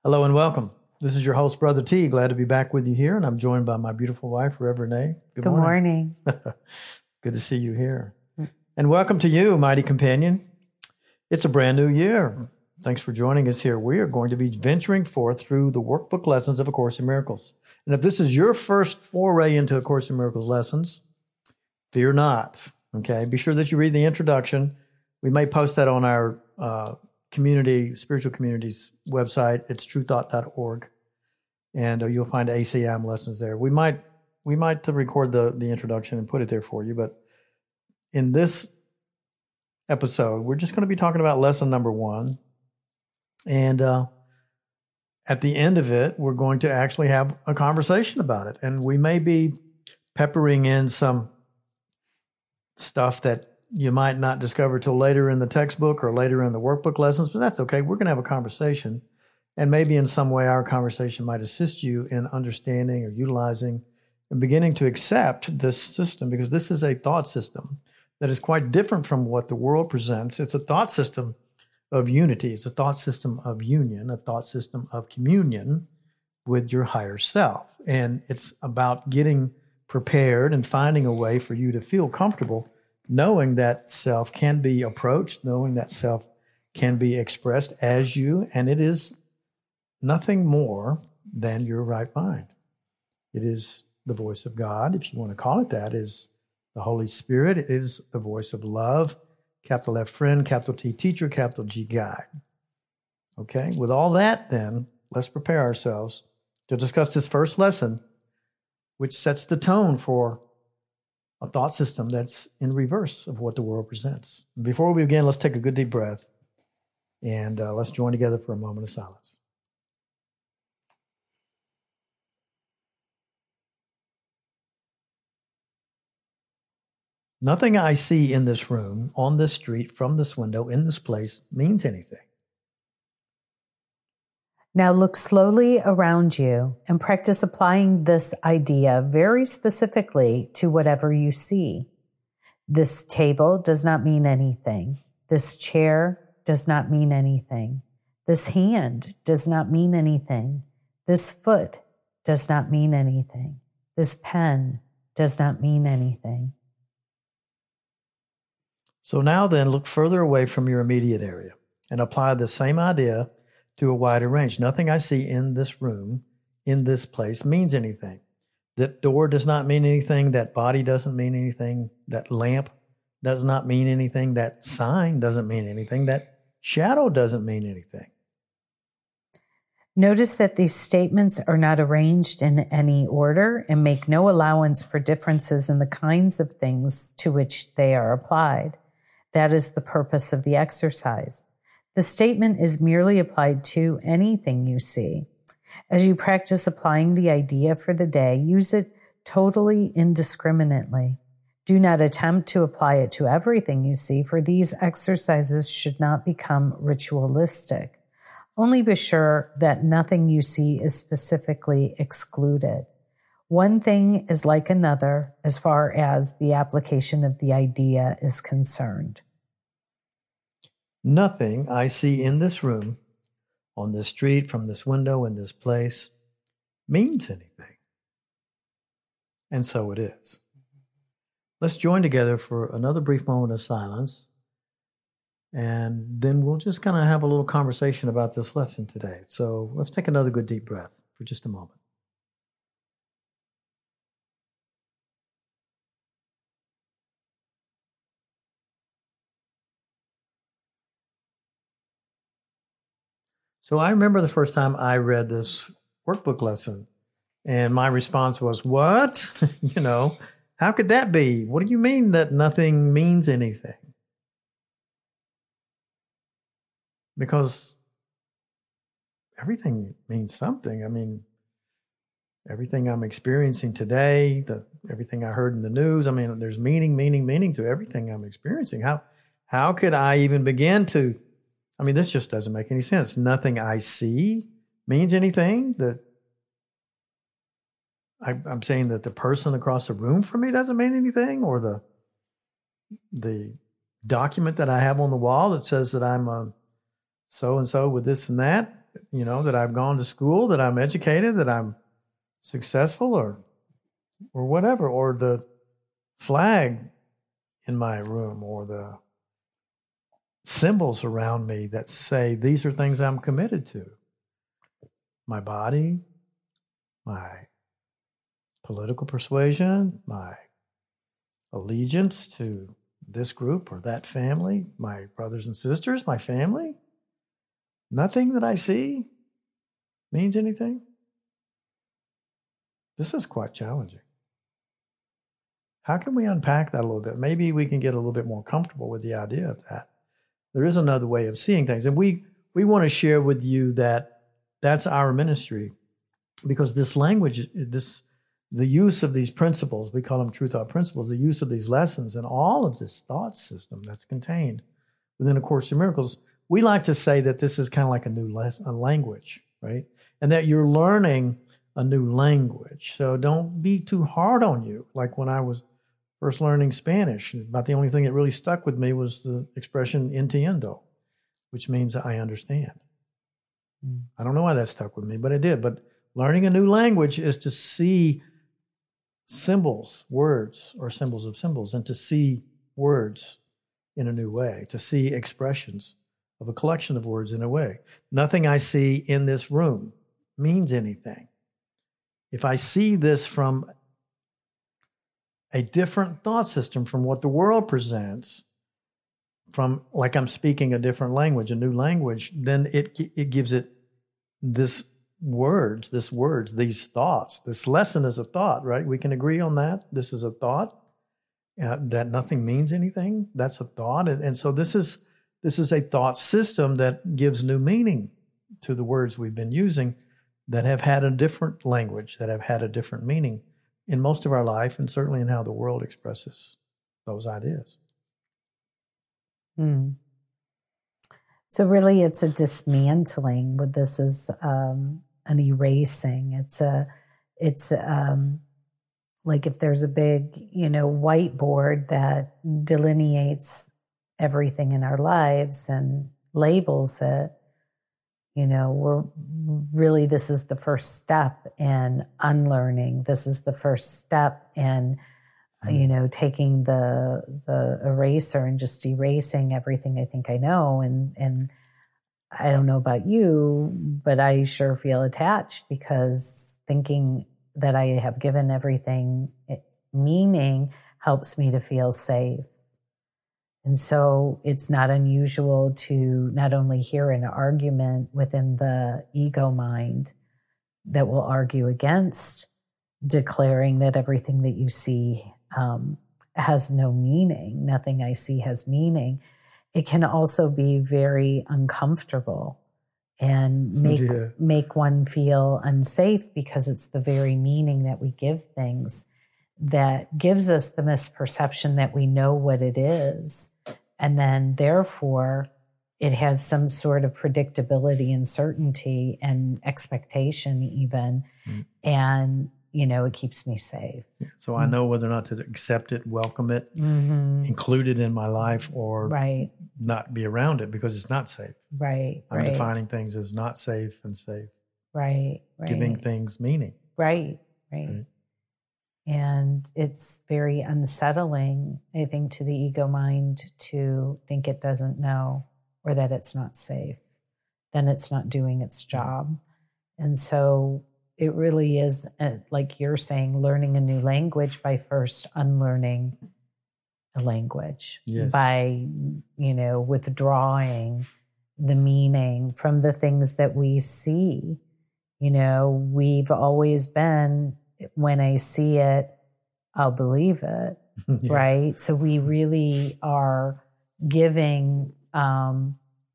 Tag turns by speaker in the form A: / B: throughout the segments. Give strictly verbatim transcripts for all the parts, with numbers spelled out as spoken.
A: Hello and welcome. This is your host, Brother T. Glad to be back with you here, and I'm joined by my beautiful wife, Reverend Renee.
B: Good, Good morning.
A: morning. Good to see you here. And welcome to you, mighty companion. It's a brand new year. Thanks for joining us here. We are going to be venturing forth through the workbook lessons of A Course in Miracles. And if this is your first foray into A Course in Miracles lessons, fear not, okay? Be sure that you read the introduction. We may post that on our uh, community, spiritual community's website. It's true thought dot org. And uh, you'll find A C M lessons there. We might we might record the, the introduction and put it there for you, but in this episode, we're just going to be talking about lesson number one. And uh, at the end of it, we're going to actually have a conversation about it. And we may be peppering in some stuff that you might not discover till later in the textbook or later in the workbook lessons, but that's okay. We're going to have a conversation. And maybe in some way our conversation might assist you in understanding or utilizing and beginning to accept this system, because this is a thought system that is quite different from what the world presents. It's a thought system of unity. It's a thought system of union, a thought system of communion with your higher self. And it's about getting prepared and finding a way for you to feel comfortable knowing that self can be approached, knowing that self can be expressed as you, and it is nothing more than your right mind. It is the voice of God, if you want to call it that, is the Holy Spirit. It is the voice of love, capital F friend, capital T teacher, capital G guide. Okay, with all that then, let's prepare ourselves to discuss this first lesson, which sets the tone for a thought system that's in reverse of what the world presents. Before we begin, let's take a good deep breath, and uh, let's join together for a moment of silence. Nothing I see in this room, on this street, from this window, in this place, means anything.
B: Now look slowly around you and practice applying this idea very specifically to whatever you see. This table does not mean anything. This chair does not mean anything. This hand does not mean anything. This foot does not mean anything. This pen does not mean anything.
A: So now then, look further away from your immediate area and apply the same idea to a wider range. Nothing I see in this room, in this place, means anything. That door does not mean anything. That body doesn't mean anything. That lamp does not mean anything. That sign doesn't mean anything. That shadow doesn't mean anything.
B: Notice that these statements are not arranged in any order and make no allowance for differences in the kinds of things to which they are applied. That is the purpose of the exercise. The statement is merely applied to anything you see. As you practice applying the idea for the day, use it totally indiscriminately. Do not attempt to apply it to everything you see, for these exercises should not become ritualistic. Only be sure that nothing you see is specifically excluded. One thing is like another as far as the application of the idea is concerned.
A: Nothing I see in this room, on this street, from this window, in this place, means anything. And so it is. Let's join together for another brief moment of silence, and then we'll just kind of have a little conversation about this lesson today. So let's take another good deep breath for just a moment. So I remember the first time I read this workbook lesson, and my response was, what? you know, how could that be? What do you mean that nothing means anything? Because everything means something. I mean, everything I'm experiencing today, the everything I heard in the news, I mean, there's meaning, meaning, meaning to everything I'm experiencing. How, how could I even begin to I mean, this just doesn't make any sense. Nothing I see means anything. That I, I'm saying that the person across the room from me doesn't mean anything, or the the document that I have on the wall that says that I'm a so-and-so with this and that, you know, that I've gone to school, that I'm educated, that I'm successful or or whatever, or the flag in my room or the symbols around me that say these are things I'm committed to. My body, my political persuasion, my allegiance to this group or that family, my brothers and sisters, my family. Nothing that I see means anything. This is quite challenging. How can we unpack that a little bit? Maybe we can get a little bit more comfortable with the idea of that. There is another way of seeing things. And we, we want to share with you that that's our ministry, because this language, this the use of these principles, we call them true thought principles, the use of these lessons and all of this thought system that's contained within A Course in Miracles, we like to say that this is kind of like a new lesson, a language, right? And that you're learning a new language. So don't be too hard on you. Like when I was first learning Spanish, about the only thing that really stuck with me was the expression entiendo, which means I understand. Mm. I don't know why that stuck with me, but it did. But learning a new language is to see symbols, words, or symbols of symbols, and to see words in a new way, to see expressions of a collection of words in a way. Nothing I see in this room means anything. If I see this from a different thought system from what the world presents, from like I'm speaking a different language, a new language, then it it gives it this words, this words, these thoughts. This lesson is a thought, right? We can agree on that. This is a thought, uh, that nothing means anything. That's a thought. And, and so this is this is a thought system that gives new meaning to the words we've been using that have had a different language, that have had a different meaning in most of our life, and certainly in how the world expresses those ideas.
B: Hmm. So really it's a dismantling, but this is um, an erasing. It's a, it's um, like if there's a big, you know, whiteboard that delineates everything in our lives and labels it, you know, we're really, this is the first step in unlearning. This is the first step in, you know, taking the the eraser and just erasing everything I think I know. And, and I don't know about you, but I sure feel attached, because thinking that I have given everything meaning helps me to feel safe. And so it's not unusual to not only hear an argument within the ego mind that will argue against declaring that everything that you see um, has no meaning, nothing I see has meaning. It can also be very uncomfortable and make yeah. make one feel unsafe, because it's the very meaning that we give things that gives us the misperception that we know what it is. And then therefore it has some sort of predictability and certainty and expectation even. Mm. And, you know, it keeps me safe.
A: So I know whether or not to accept it, welcome it, mm-hmm. include it in my life, or
B: right.
A: not be around it because it's not safe.
B: Right.
A: I'm
B: right.
A: defining things as not safe and safe.
B: Right. right.
A: Giving things meaning.
B: Right. Right. right. And it's very unsettling, I think, to the ego mind to think it doesn't know or that it's not safe. Then it's not doing its job. And so it really is, like you're saying, learning a new language by first unlearning a language. Yes. By, you know, withdrawing the meaning from the things that we see. You know, we've always been, when I see it, I'll believe it, yeah. right? So we really are giving, um,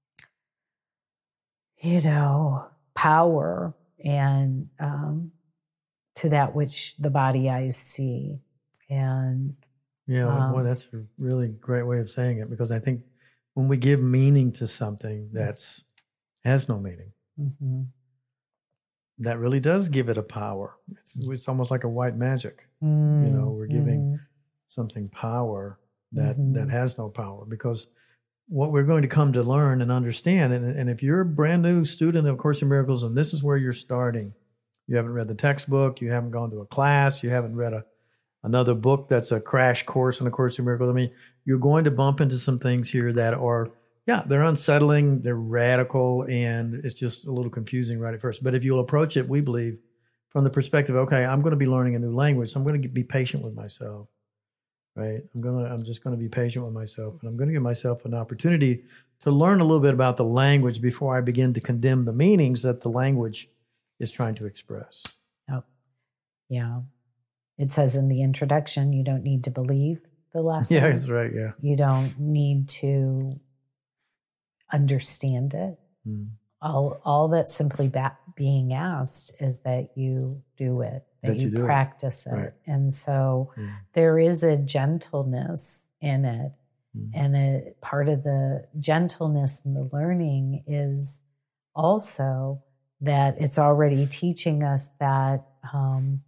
B: you know, power and um, to that which the body eyes see. And
A: yeah, um, boy, that's a really great way of saying it, because I think when we give meaning to something that's has no meaning, mm-hmm. that really does give it a power. It's, it's almost like a white magic. Mm, you know, we're giving mm. something power that, mm-hmm. that has no power, because what we're going to come to learn and understand. And, and if you're a brand new student of Course in Miracles and this is where you're starting, you haven't read the textbook, you haven't gone to a class, you haven't read a another book that's a crash course in A Course in Miracles. I mean, you're going to bump into some things here that are, yeah, they're unsettling, they're radical, and it's just a little confusing right at first. But if you'll approach it, we believe, from the perspective, okay, I'm going to be learning a new language, so I'm going to be patient with myself, right? I'm going to, I'm just going to be patient with myself, and I'm going to give myself an opportunity to learn a little bit about the language before I begin to condemn the meanings that the language is trying to express.
B: Oh, yeah. It says in the introduction, you don't need to believe the lesson.
A: Yeah, that's right, yeah.
B: You don't need to understand it. Mm. All all that's simply ba- being asked is that you do it, that, that you, you practice it. it. Right. And so mm. there is a gentleness in it. Mm. And a, part of the gentleness in the learning is also that it's already teaching us that um,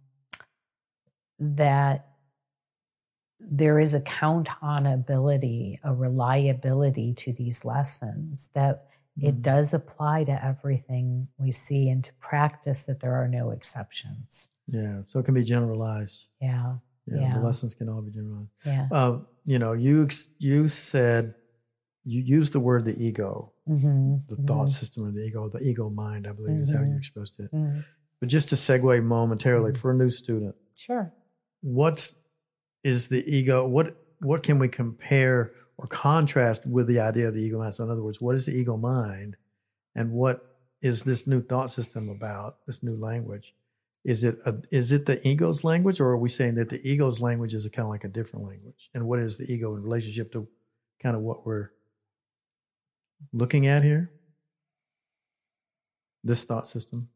B: that there is a count-on-ability, a reliability to these lessons, that mm-hmm. it does apply to everything we see, and to practice that there are no exceptions.
A: Yeah, so it can be generalized.
B: Yeah,
A: yeah.
B: yeah.
A: The lessons can all be generalized.
B: Yeah.
A: Uh, you know, you you said, you used the word the ego, mm-hmm. the mm-hmm. thought system of the ego, the ego mind, I believe mm-hmm. is how you expressed it. Mm-hmm. But just to segue momentarily mm-hmm. for a new student.
B: Sure.
A: What is the ego? What what can we compare or contrast with the idea of the ego mind? So in other words, what is the ego mind, and what is this new thought system about, this new language? Is it a, is it the ego's language, or are we saying that the ego's language is a kind of like a different language? And what is the ego in relationship to kind of what we're looking at here? This thought system.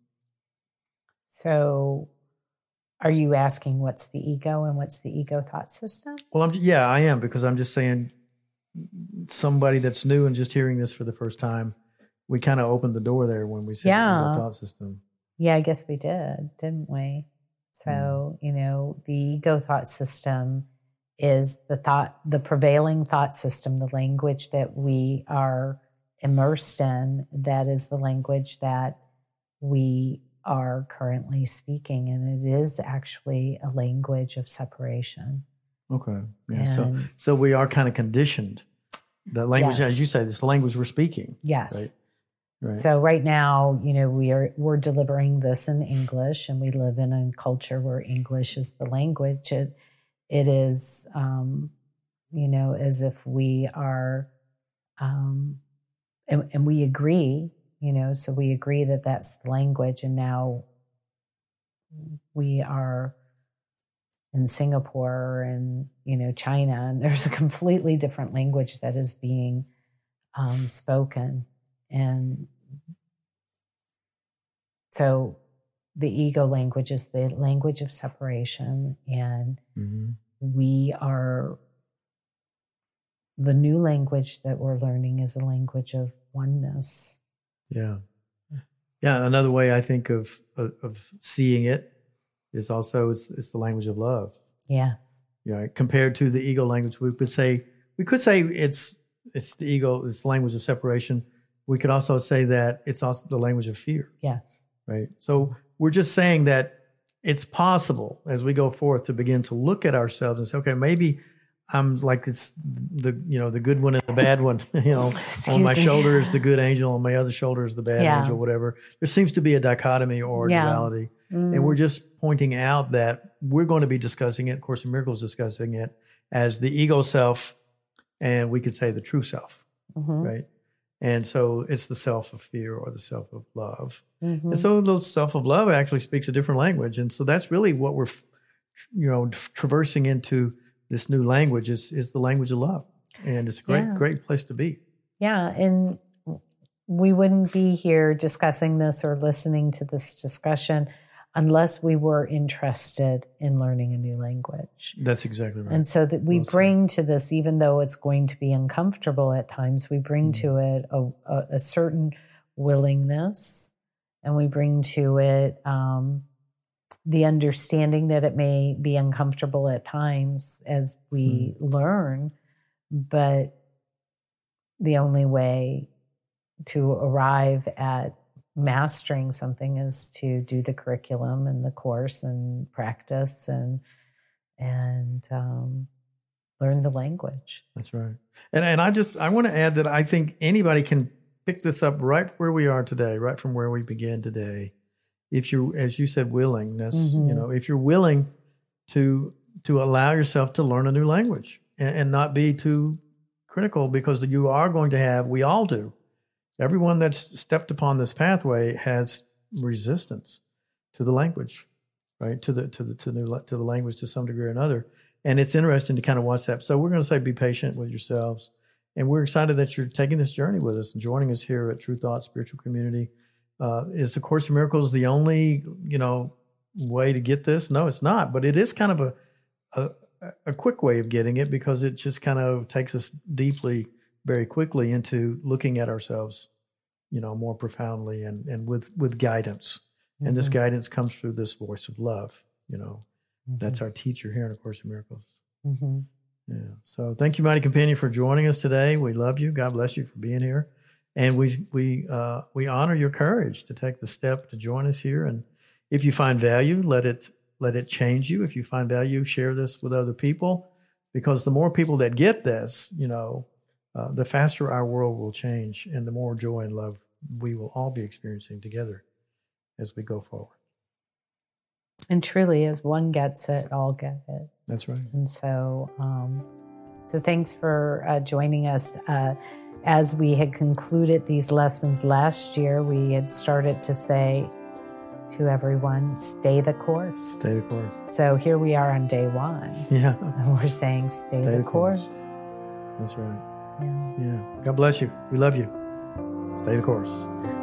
B: So are you asking what's the ego and what's the ego thought system?
A: Well, I'm, yeah, I am, because I'm just saying, somebody that's new and just hearing this for the first time, we kind of opened the door there when we said
B: yeah.
A: the ego thought system.
B: Yeah, I guess we did, didn't we? So, mm. you know, the ego thought system is the thought, the prevailing thought system, the language that we are immersed in, that is the language that we are currently speaking, and it is actually a language of separation.
A: Okay. Yeah. So, so we are kind of conditioned. The language, yes. as you say, this the language we're speaking.
B: Yes.
A: Right? Right.
B: So right now, you know, we are we're delivering this in English, and we live in a culture where English is the language. It it is, um, you know, as if we are, um, and, and we agree. You know, so we agree that that's the language, and now we are in Singapore and, you know, China, and there's a completely different language that is being um, spoken. And so the ego language is the language of separation, and mm-hmm. we are, the new language that we're learning is a language of oneness.
A: Yeah. Yeah. Another way I think of, of, of seeing it is also it's, it's the language of love.
B: Yes.
A: Yeah. You know, compared to the ego language, we could say, we could say it's, it's the ego, it's the language of separation. We could also say that it's also the language of fear.
B: Yes.
A: Right. So we're just saying that it's possible as we go forth to begin to look at ourselves and say, okay, maybe I'm like it's the, you know, the good one and the bad one, you know,
B: Excuse
A: on my
B: me.
A: shoulder is the good angel, on my other shoulder is the bad
B: yeah.
A: angel, whatever. There seems to be a dichotomy or a
B: yeah.
A: duality.
B: Mm.
A: And we're just pointing out that we're going to be discussing it, Course in Miracles discussing it as the ego self, and we could say the true self, mm-hmm. right? And so it's the self of fear or the self of love. Mm-hmm. And so the self of love actually speaks a different language. And so that's really what we're, you know, traversing into this new language is, is the language of love. And it's a great, yeah. great place to be.
B: Yeah. And we wouldn't be here discussing this or listening to this discussion unless we were interested in learning a new language.
A: That's exactly right.
B: And so that we
A: well
B: bring to this, even though it's going to be uncomfortable at times, we bring mm-hmm. to it a, a, a certain willingness, and we bring to it um, the understanding that it may be uncomfortable at times as we mm-hmm. learn, but the only way to arrive at mastering something is to do the curriculum and the course and practice and and um, learn the language.
A: That's right. And and I just I want to add that I think anybody can pick this up right where we are today, right from where we began today. If you, as you said, willingness, mm-hmm. you know, if you're willing to to allow yourself to learn a new language and, and not be too critical, because you are going to have, we all do. Everyone that's stepped upon this pathway has resistance to the language, right? To the to the to the to the language to some degree or another, and it's interesting to kind of watch that. So we're going to say, be patient with yourselves, and we're excited that you're taking this journey with us and joining us here at True Thought Spiritual Community. Uh, is the Course in Miracles the only you know way to get this? No, it's not. But it is kind of a a, a quick way of getting it, because it just kind of takes us deeply, very quickly into looking at ourselves, you know, more profoundly and, and with, with guidance. Mm-hmm. And this guidance comes through this voice of love, you know. Mm-hmm. That's our teacher here in A Course in Miracles. Mm-hmm. Yeah. So thank you, Mighty Companion, for joining us today. We love you. God bless you for being here. And we we uh, we honor your courage to take the step to join us here. And if you find value, let it let it change you. If you find value, share this with other people, because the more people that get this, you know, Uh, the faster our world will change, and the more joy and love we will all be experiencing together as we go forward.
B: And truly, as one gets it, all get it.
A: That's right.
B: And so, um, so thanks for uh, joining us. Uh, as we had concluded these lessons last year, we had started to say to everyone, stay the course.
A: Stay the course.
B: So here we are on day one.
A: Yeah.
B: And we're saying, stay, stay the, the course. course.
A: That's right.
B: Yeah.
A: Yeah. God bless you. We love you. Stay the course.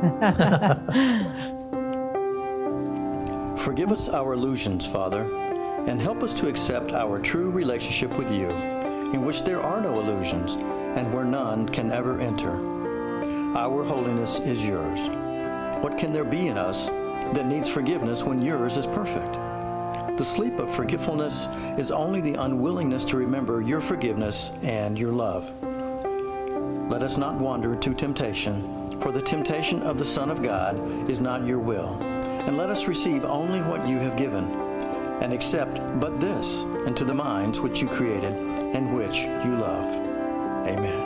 C: Forgive us our illusions, Father, and help us to accept our true relationship with you, in which there are no illusions and where none can ever enter. Our holiness is yours. What can there be in us that needs forgiveness when yours is perfect? The sleep of forgetfulness is only the unwillingness to remember your forgiveness and your love. Let us not wander to temptation, for the temptation of the Son of God is not your will. And let us receive only what you have given, and accept but this into the minds which you created and which you love. Amen.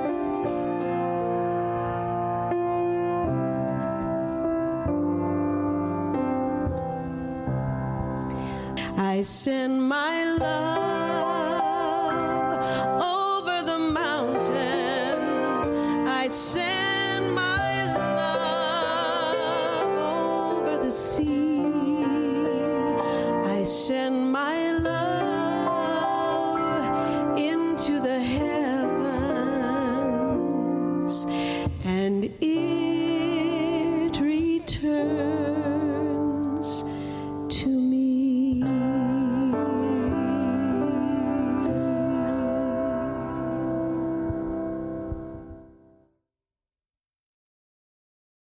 D: I send my love over the mountains. I send my love over the sea. I send